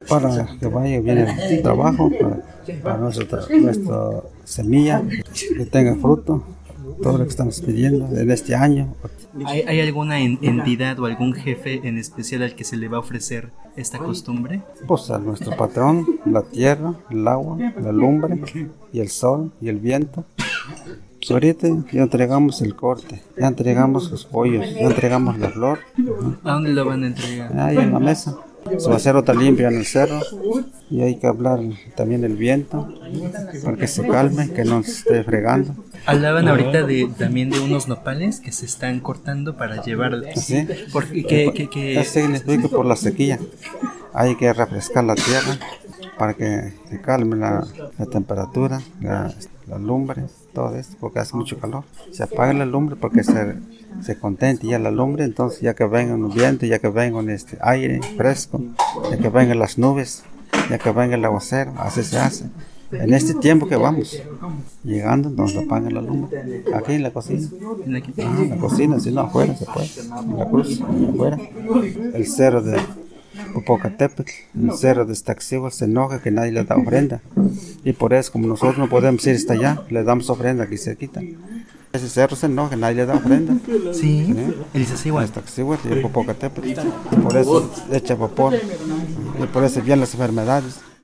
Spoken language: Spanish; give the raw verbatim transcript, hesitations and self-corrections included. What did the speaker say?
para que vaya bien el trabajo, para, para nuestra, nuestra semilla, que tenga fruto, todo lo que estamos pidiendo en este año. ¿Hay, ¿Hay alguna en, entidad o algún jefe en especial al que se le va a ofrecer esta costumbre? Pues a nuestro patrón, la tierra, el agua, la lumbre y el sol y el viento. Pues ahorita ya entregamos el corte, ya entregamos los pollos, ya entregamos la flor. ¿A dónde lo van a entregar? Ahí en la mesa. Se va a hacer otra limpia en el cerro y hay que hablar también el viento para que se calme, que no se esté fregando. Hablaban ahorita de, también de unos nopales que se están cortando para llevar. ¿Sí? Porque, que, que, que... Eso significa por la sequía. Hay que refrescar la tierra para que se calme la, la temperatura, la, la lumbre, todo esto, porque hace mucho calor. Se apaga la lumbre porque se, se contente ya la lumbre, entonces ya que venga un viento, ya que venga un este aire fresco, ya que vengan las nubes, ya que venga el aguacero, así se hace. En este tiempo que vamos llegando, nos apagan la lumbre. Aquí en la cocina. Ah, en la cocina, si no afuera se puede. En la cruz, afuera. El cerro de Popocatépetl, el cerro de Iztaccíhuatl se enoja que nadie le da ofrenda. Y por eso, como nosotros no podemos ir hasta allá, le damos ofrenda aquí cerquita. Ese cerro se enoja, nadie le da ofrenda. Sí, ¿sí? El Iztaccíhuatl. El Iztaccíhuatl y el Popocatépetl. Por eso echa vapor. Y por eso vienen las enfermedades.